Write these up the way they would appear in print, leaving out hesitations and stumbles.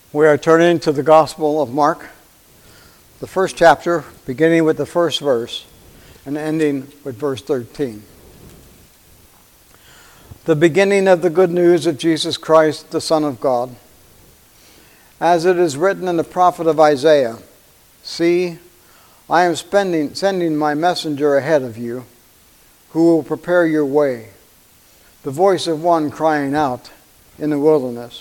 We are turning to the Gospel of Mark, the first chapter, beginning with the first verse and ending with verse 13. The beginning of the good news of Jesus Christ, the Son of God. As it is written in the prophet of Isaiah, "See, I am sending my messenger ahead of you, who will prepare your way, the voice of one crying out in the wilderness.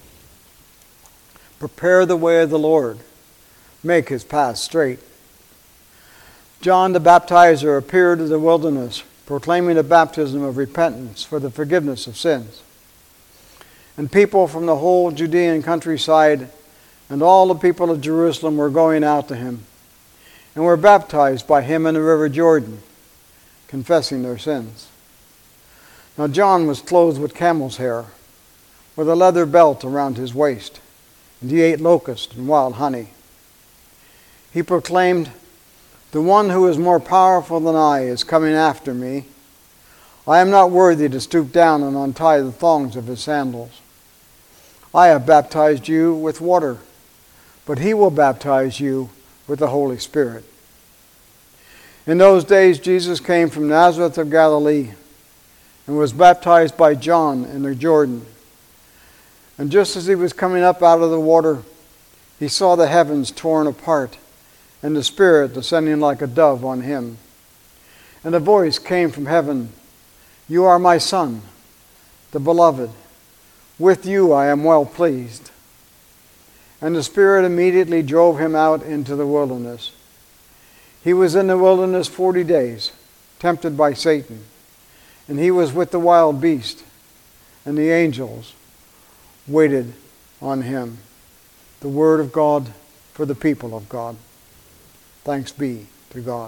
Prepare the way of the Lord, make his path straight." John the Baptizer appeared in the wilderness, proclaiming a baptism of repentance for the forgiveness of sins. And people from the whole Judean countryside and all the people of Jerusalem were going out to him, and were baptized by him in the river Jordan, confessing their sins. Now John was clothed with camel's hair, with a leather belt around his waist, and he ate locusts and wild honey. He proclaimed, "The one who is more powerful than I is coming after me. I am not worthy to stoop down and untie the thongs of his sandals. I have baptized you with water, but he will baptize you with the Holy Spirit." In those days Jesus came from Nazareth of Galilee and was baptized by John in the Jordan. And just as he was coming up out of the water, he saw the heavens torn apart and the Spirit descending like a dove on him. And a voice came from heaven, "You are my Son, the Beloved. With you I am well pleased." And the Spirit immediately drove him out into the wilderness. He was in the wilderness 40 days, tempted by Satan. And he was with the wild beast, and the angels waited on him. The word of God for the people of God. Thanks be to God.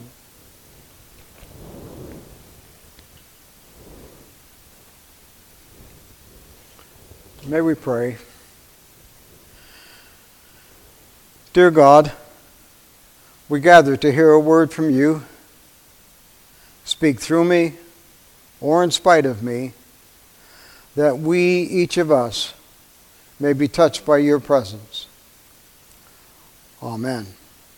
May we pray. Dear God, we gather to hear a word from you. Speak through me or in spite of me, that we, each of us, may be touched by your presence. Amen.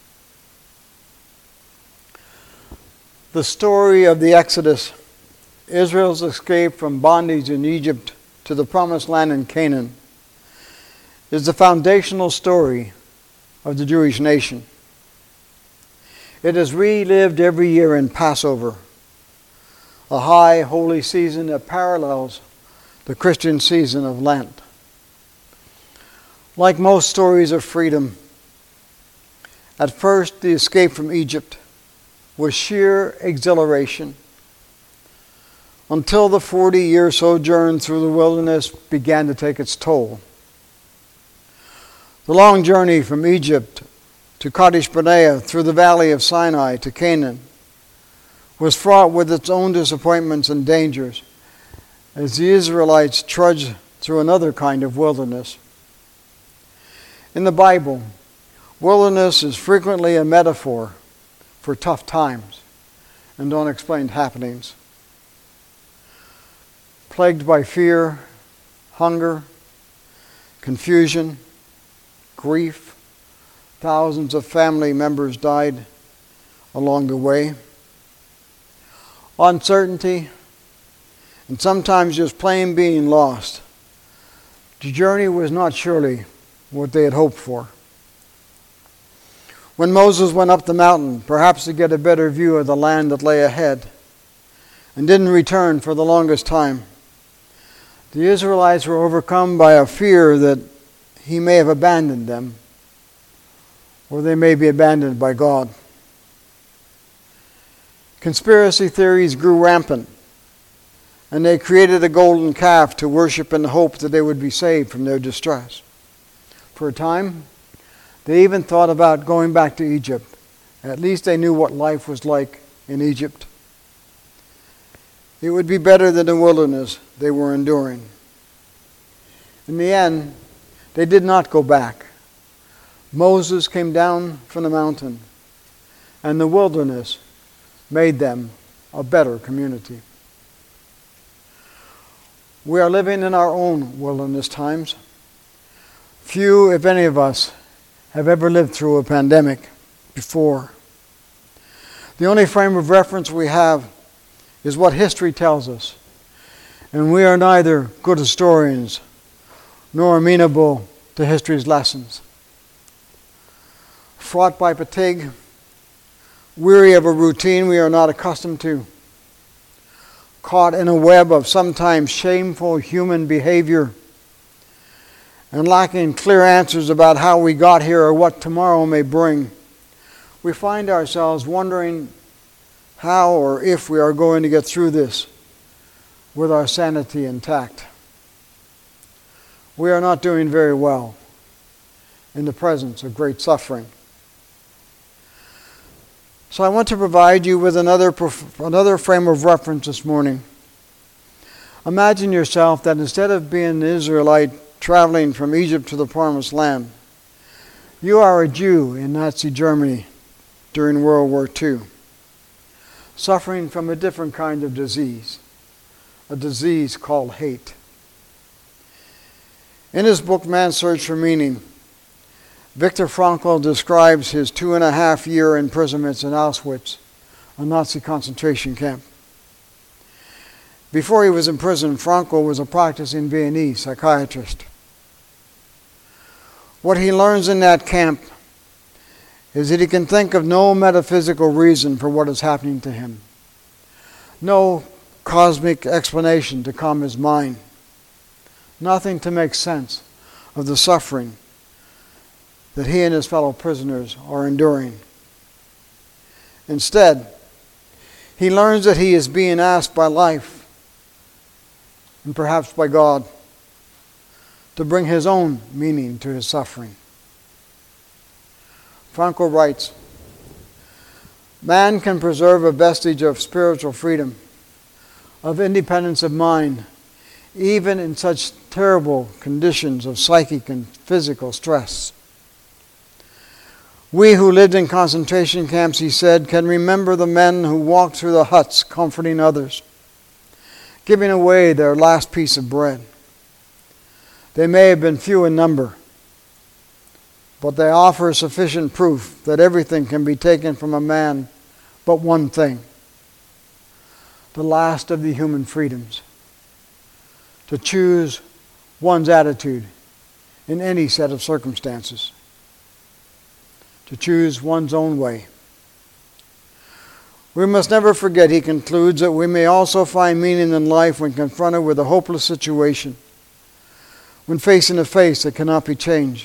The story of the Exodus, Israel's escape from bondage in Egypt to the promised land in Canaan, is the foundational story of the Jewish nation. It is relived every year in Passover, a high holy season that parallels the Christian season of Lent. Like most stories of freedom, at first the escape from Egypt was sheer exhilaration until the 40-year sojourn through the wilderness began to take its toll. The long journey from Egypt to Kadesh Barnea through the valley of Sinai to Canaan was fraught with its own disappointments and dangers as the Israelites trudged through another kind of wilderness. In the Bible, wilderness is frequently a metaphor for tough times and unexplained happenings. Plagued by fear, hunger, confusion, grief, thousands of family members died along the way. Uncertainty, and sometimes just plain being lost. The journey was not surely what they had hoped for. When Moses went up the mountain, perhaps to get a better view of the land that lay ahead, and didn't return for the longest time, the Israelites were overcome by a fear that he may have abandoned them, or they may be abandoned by God. Conspiracy theories grew rampant, and they created a golden calf to worship in the hope that they would be saved from their distress. For a time, they even thought about going back to Egypt. At least they knew what life was like in Egypt. It would be better than the wilderness they were enduring. In the end, they did not go back. Moses came down from the mountain, and the wilderness made them a better community. We are living in our own wilderness times. Few, if any of us, have ever lived through a pandemic before. The only frame of reference we have is what history tells us. And we are neither good historians nor amenable to history's lessons. Fraught by fatigue, weary of a routine we are not accustomed to, caught in a web of sometimes shameful human behavior, and lacking clear answers about how we got here or what tomorrow may bring, we find ourselves wondering how or if we are going to get through this with our sanity intact. We are not doing very well in the presence of great suffering. So I want to provide you with another frame of reference this morning. Imagine yourself that instead of being an Israelite traveling from Egypt to the Promised Land, you are a Jew in Nazi Germany during World War II, suffering from a different kind of disease, a disease called hate. In his book, Man's Search for Meaning, Viktor Frankl describes his 2.5-year imprisonments in Auschwitz, a Nazi concentration camp. Before he was in prison, Frankl was a practicing Viennese psychiatrist. What he learns in that camp is that he can think of no metaphysical reason for what is happening to him, no cosmic explanation to calm his mind, nothing to make sense of the suffering that he and his fellow prisoners are enduring. Instead, he learns that he is being asked by life, and perhaps by God, to bring his own meaning to his suffering. Frankl writes, "Man can preserve a vestige of spiritual freedom, of independence of mind, even in such terrible conditions of psychic and physical stress. We who lived in concentration camps," he said, "can remember the men who walked through the huts comforting others, giving away their last piece of bread. They may have been few in number, but they offer sufficient proof that everything can be taken from a man but one thing, the last of the human freedoms, to choose one's attitude in any set of circumstances, to choose one's own way. We must never forget," he concludes, "that we may also find meaning in life when confronted with a hopeless situation, when facing a face that cannot be changed.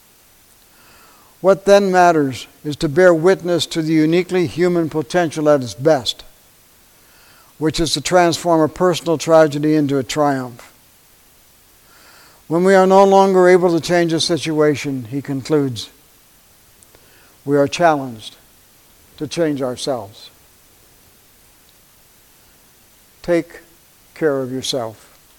What then matters is to bear witness to the uniquely human potential at its best, which is to transform a personal tragedy into a triumph. When we are no longer able to change a situation," he concludes, "we are challenged to change ourselves." Take care of yourself.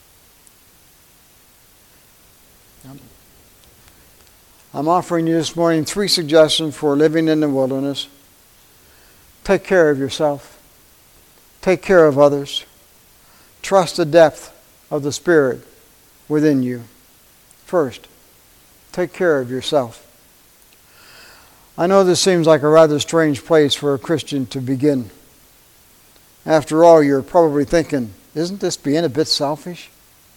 I'm offering you this morning 3 suggestions for living in the wilderness. Take care of yourself. Take care of others. Trust the depth of the Spirit within you. First, take care of yourself. I know this seems like a rather strange place for a Christian to begin. After all, you're probably thinking, isn't this being a bit selfish?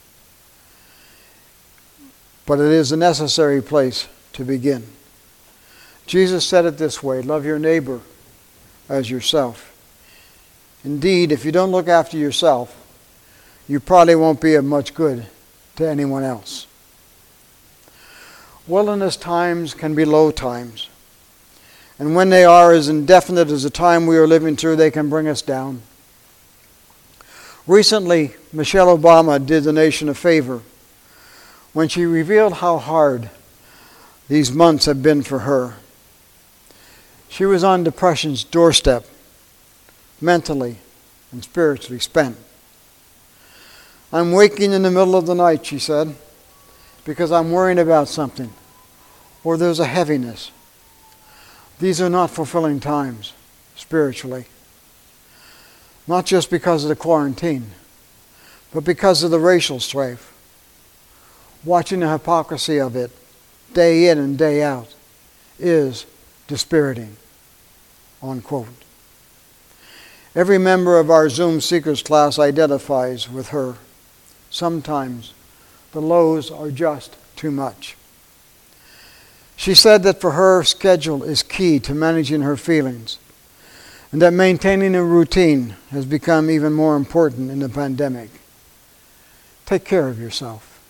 But it is a necessary place to begin. Jesus said it this way, "Love your neighbor as yourself." Indeed, if you don't look after yourself, you probably won't be of much good to anyone else. Wilderness times can be low times. And when they are as indefinite as the time we are living through, they can bring us down. Recently, Michelle Obama did the nation a favor when she revealed how hard these months have been for her. She was on depression's doorstep, mentally and spiritually spent. "I'm waking in the middle of the night," she said, "because I'm worrying about something, or there's a heaviness. These are not fulfilling times, spiritually. Not just because of the quarantine, but because of the racial strife. Watching the hypocrisy of it day in and day out, is dispiriting. Unquote. Every member of our Zoom Seekers class identifies with her. Sometimes the lows are just too much. She said that for her, schedule is key to managing her feelings, and that maintaining a routine has become even more important in the pandemic. Take care of yourself.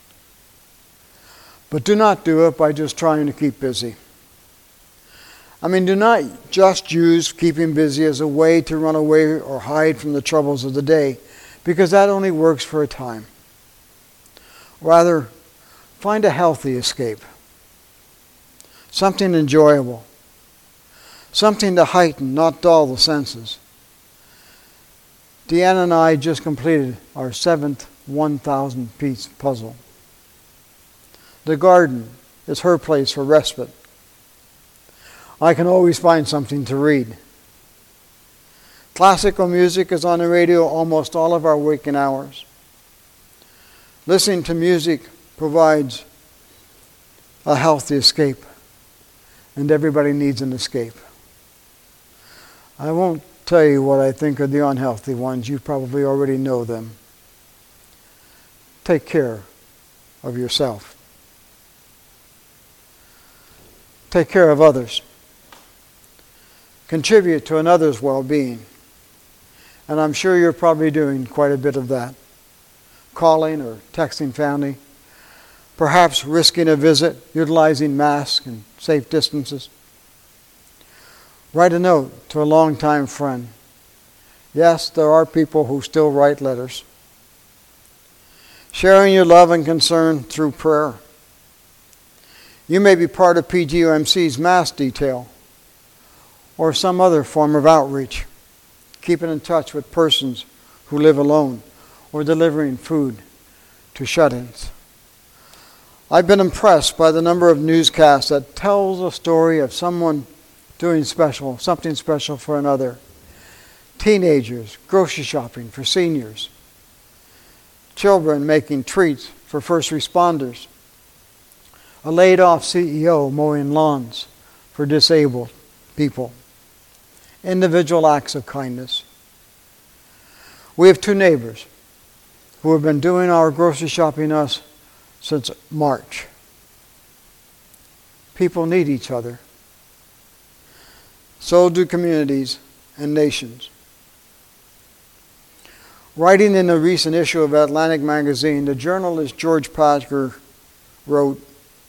But do not do it by just trying to keep busy. Do not just use keeping busy as a way to run away or hide from the troubles of the day, because that only works for a time. Rather, find a healthy escape. Something enjoyable. Something to heighten, not dull the senses. Deanna and I just completed our 7th 1,000-piece puzzle. The garden is her place for respite. I can always find something to read. Classical music is on the radio almost all of our waking hours. Listening to music provides a healthy escape, and everybody needs an escape. I won't tell you what I think are the unhealthy ones. You probably already know them. Take care of yourself. Take care of others. Contribute to another's well-being. And I'm sure you're probably doing quite a bit of that. Calling or texting family. Perhaps risking a visit, utilizing masks and safe distances. Write a note to a longtime friend. Yes, there are people who still write letters. Sharing your love and concern through prayer. You may be part of PGOMC's mass detail or some other form of outreach, keeping in touch with persons who live alone or delivering food to shut-ins. I've been impressed by the number of newscasts that tells a story of someone doing something special for another. Teenagers grocery shopping for seniors. Children making treats for first responders. A laid-off CEO mowing lawns for disabled people. Individual acts of kindness. We have 2 neighbors who have been doing our grocery shopping us since March. People need each other. So do communities and nations. Writing in a recent issue of Atlantic Magazine, the journalist George Packer wrote,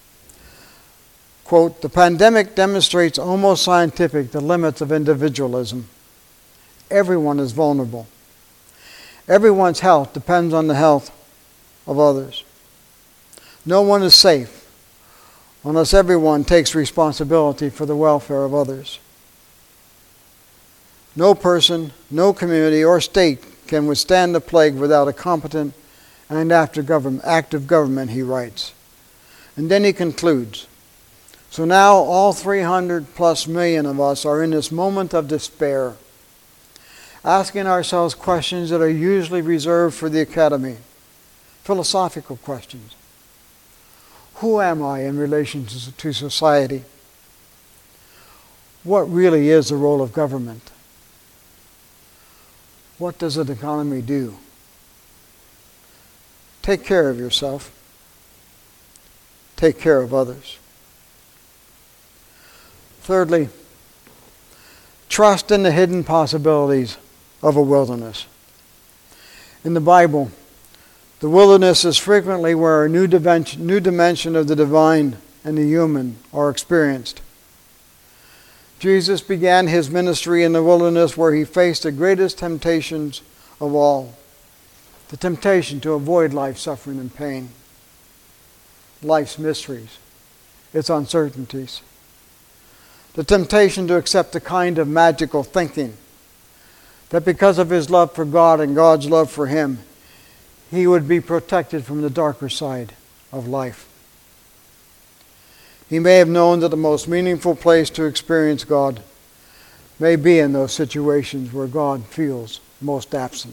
quote, "The pandemic demonstrates almost scientific the limits of individualism. Everyone is vulnerable. Everyone's health depends on the health of others. No one is safe unless everyone takes responsibility for the welfare of others. No person, no community, or state can withstand the plague without a competent and active government," he writes. And then he concludes, "So now all 300+ million of us are in this moment of despair, asking ourselves questions that are usually reserved for the academy, philosophical questions. Who am I in relation to society? What really is the role of government? What does an economy do? Take care of yourself. Take care of others." Thirdly, trust in the hidden possibilities of a wilderness. In the Bible, the wilderness is frequently where a new dimension of the divine and the human are experienced. Jesus began his ministry in the wilderness where he faced the greatest temptations of all, the temptation to avoid life, suffering, and pain, life's mysteries, its uncertainties, the temptation to accept a kind of magical thinking that because of his love for God and God's love for him, he would be protected from the darker side of life. He may have known that the most meaningful place to experience God may be in those situations where God feels most absent.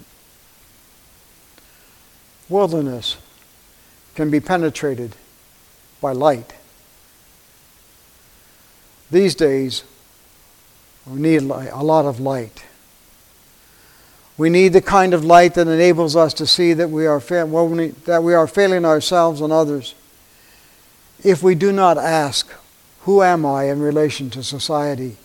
Wilderness can be penetrated by light These days, we need a lot of light. We need the kind of light that enables us to see that we are failing ourselves and others. If we do not ask, who am I in relation to society?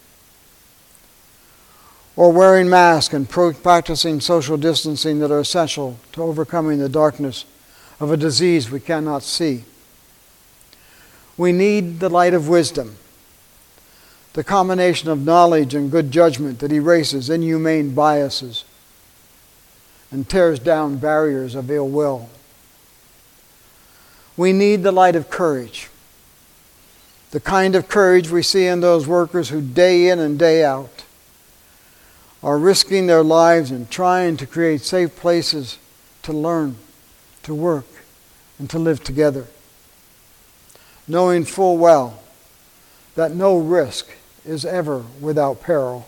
Or wearing masks and practicing social distancing that are essential to overcoming the darkness of a disease we cannot see. We need the light of wisdom, the combination of knowledge and good judgment that erases inhumane biases and tears down barriers of ill will. We need the light of courage, the kind of courage we see in those workers who day in and day out are risking their lives and trying to create safe places to learn, to work, and to live together, knowing full well that no risk is ever without peril.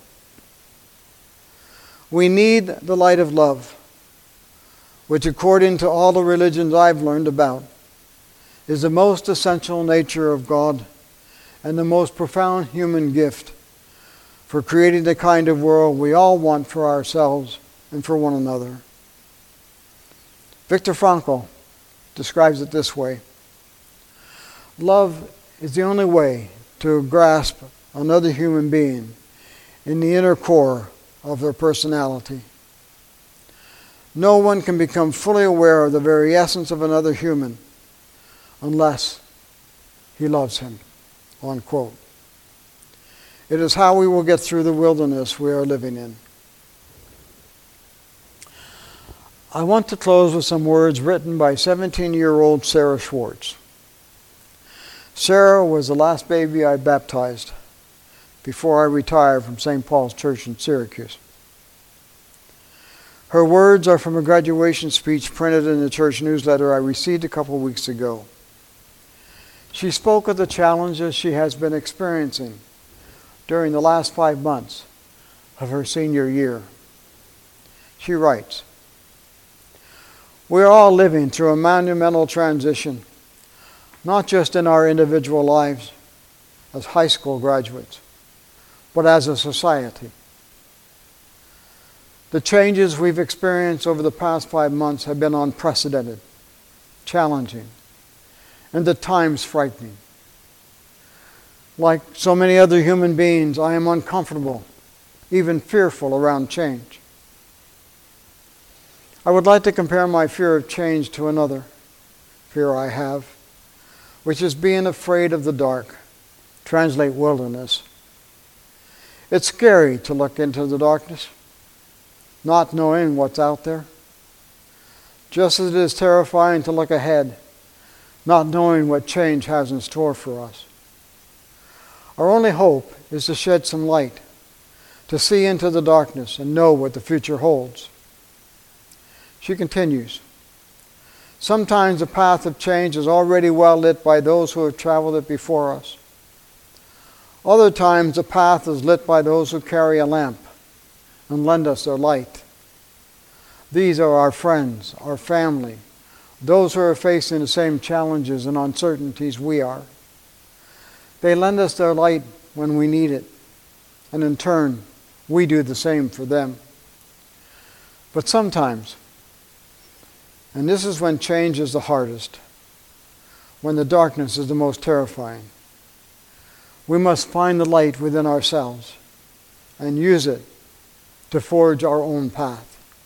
We need the light of love, which according to all the religions I've learned about, is the most essential nature of God and the most profound human gift for creating the kind of world we all want for ourselves and for one another. Viktor Frankl describes it this way: love is the only way to grasp another human being in the inner core of their personality. No one can become fully aware of the very essence of another human unless he loves him. Unquote. It is how we will get through the wilderness we are living in. I want to close with some words written by 17-year-old Sarah Schwartz. Sarah was the last baby I baptized before I retired from St. Paul's Church in Syracuse. Her words are from a graduation speech printed in the church newsletter I received a couple weeks ago. She spoke of the challenges she has been experiencing during the last 5 months of her senior year. She writes, "We are all living through a monumental transition, not just in our individual lives as high school graduates, but as a society. The changes we've experienced over the past 5 months have been unprecedented, challenging, and at times frightening. Like so many other human beings, I am uncomfortable, even fearful around change. I would like to compare my fear of change to another fear I have, which is being afraid of the dark. Translate wilderness. It's scary to look into the darkness, not knowing what's out there. Just as it is terrifying to look ahead, not knowing what change has in store for us. Our only hope is to shed some light, to see into the darkness and know what the future holds." She continues, "Sometimes the path of change is already well lit by those who have traveled it before us. Other times the path is lit by those who carry a lamp and lend us their light. These are our friends, our family, those who are facing the same challenges and uncertainties we are. They lend us their light when we need it, and in turn, we do the same for them. But sometimes, and this is when change is the hardest, when the darkness is the most terrifying, we must find the light within ourselves and use it to forge our own path.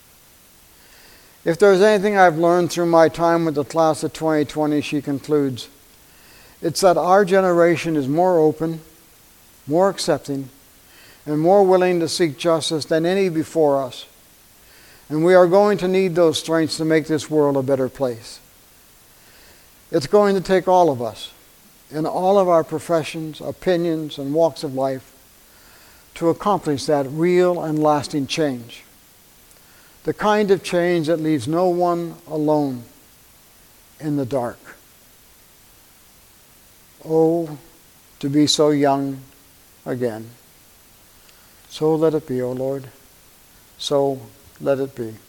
If there's anything I've learned through my time with the class of 2020, she concludes, it's that our generation is more open, more accepting, and more willing to seek justice than any before us. And we are going to need those strengths to make this world a better place. It's going to take all of us, in all of our professions, opinions, and walks of life, to accomplish that real and lasting change. The kind of change that leaves no one alone in the dark. Oh, to be so young again. So let it be, O Lord. So let it be.